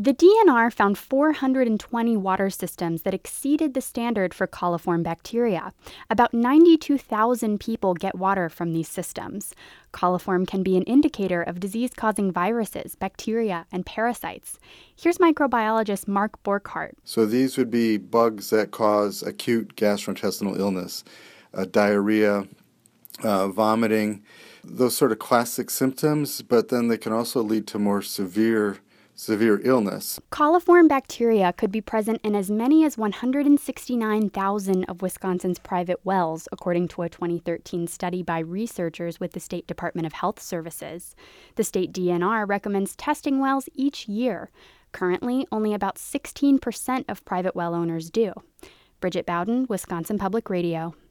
The DNR found 420 water systems that exceeded the standard for coliform bacteria. About 92,000 people get water from these systems. Coliform can be an indicator of disease-causing viruses, bacteria, and parasites. Here's microbiologist Mark Borchardt. So these would be bugs that cause acute gastrointestinal illness, diarrhea, vomiting, those sort of classic symptoms, but then they can also lead to more severe illness. Coliform bacteria could be present in as many as 169,000 of Wisconsin's private wells, according to a 2013 study by researchers with the State Department of Health Services. The state DNR recommends testing wells each year. Currently, only about 16% of private well owners do. Bridget Bowden, Wisconsin Public Radio.